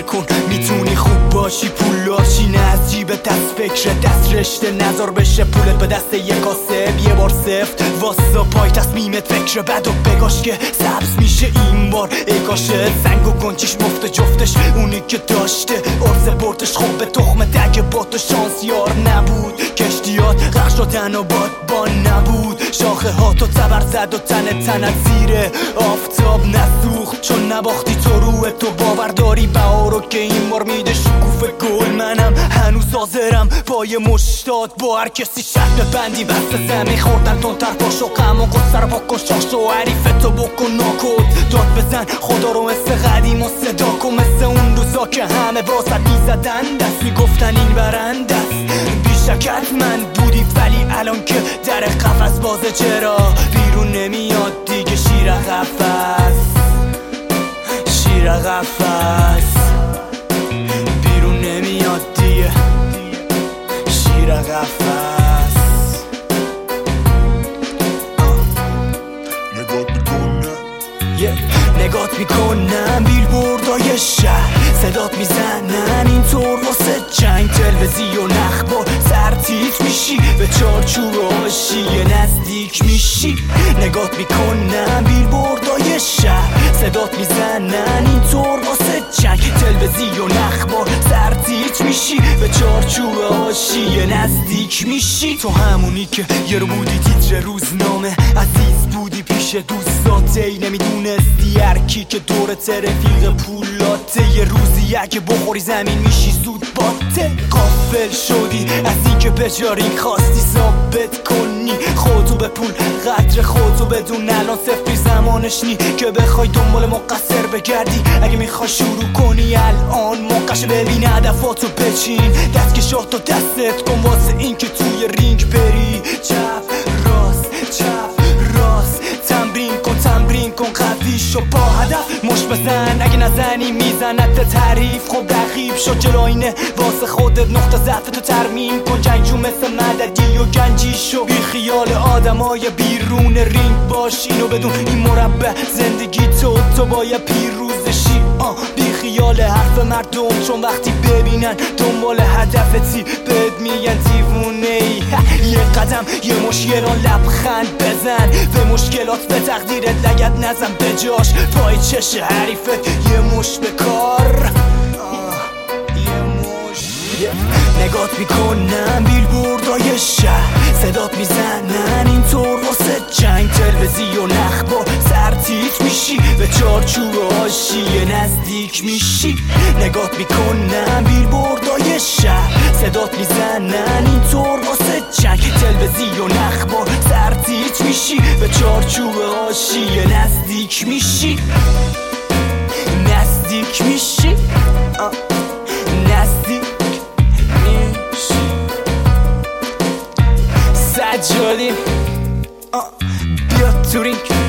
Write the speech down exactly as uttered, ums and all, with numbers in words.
کن میتونی خوب باشی پولاشی نه از جیب دست فکر دست رشته نظر بشه پولت به دست یک کاسب یه بار سفت واسه پای تصمیمت فکر بد و بگاش که سبز میشه این بار ای کاشه سنگ و گنجیش مفت جفتش اونی که داشته ارز بردش خوب به تخم دگه با تو شانس یار نبود کشتیات غرق شدن و بادبان نبود شاخه ها تو تبر زد و تن تنت زیره آفتاب نسوخت چون نباختی تو روح تو باور داری بهارو که این بار میده شکوفه گل منم هنوز حاضرم پای مشتاد با هر کسی شرط بندی بست زمین خوردن تون تر پاشو غم و قصه رو بکن شاش و حریفتو بکن ناکد داد بزن خدا رو مثل قدیم و صدا کن مثل اون روزا که همه واسط میزدن دست میگفتن این برنده است بیشکت من بودی ولی الان که در قفس بازه چرا بیرون نمیاد دیگه شیر قفس شیر قفس بیرون نمیاد دیگه شیر قفس نگات میکنم نگات میکنم بیلبوردای شهر صدات میزنن اینطور واسه جنگ تلویزیون اخبار سرتیت میشی به چارچوب آشیه نزدیک میشی نگات میکنم بیلبوردای شهر صدات میزنن اینطور واسه جنگ تلویزیون اخبار سرتیت میشی به چارچوب آشیه نزدیک میشی تو همونی که یه رو بودی تیتر روزنامه عزیز بودی پیش دوستات ای نمیدونستی هرکی که دورت رفیق پولاته یه روزی اگه بخوری زمین میشی زود باته غافل شدی از این که بجاری خواستی ثابت کنی خودتو به پول قدر خودتو بدون الان صفری زمانش نی که بخوای دنبال مقصر بگردی اگه میخوای شروع کنی الان موقعش ببین هدفاتو بچین دستکشاتو دستت کن واسه این که توی رینگ بری چپ راست چپ راست تمرین کن تمرین کن قوی شو با هدف مش بزن اگه نزنی میزنت تعریف خب رقیب شو جلوینه واسه خودت نقطه ضعف تو ترمیم کن جنگجو مثل مددی و گنجی شو بی خیال آدمای بیرون رینگ باش اینو بدون این مربع زندگی تو تو باید پیروزشی آه بی خیال حرف مردم چون وقتی ببینن دنبال هدفتی بهت میگن دیوونه ای یه قدم یه مشکلان لبخند بزن به مشکلات به تقدیرت لگد نزن به جاش پای چش حریفت یه مش به کار یه مش نگات میکنم بیلبوردای شهر صدات میزنن اینطور واسه جنگ تلویزیون اخبار سرتیت میشی به چارچوب آشیه نزدیک میشی نگات میکنم بیلبوردای شهر صدات میزنن اینطور واسه جنگ تلویزیون اخبار سرتیت میشی به چارچوب آشیه نزدیک میشی نزدیک میشی نزدیک میشی سجادی بیا تو رینگ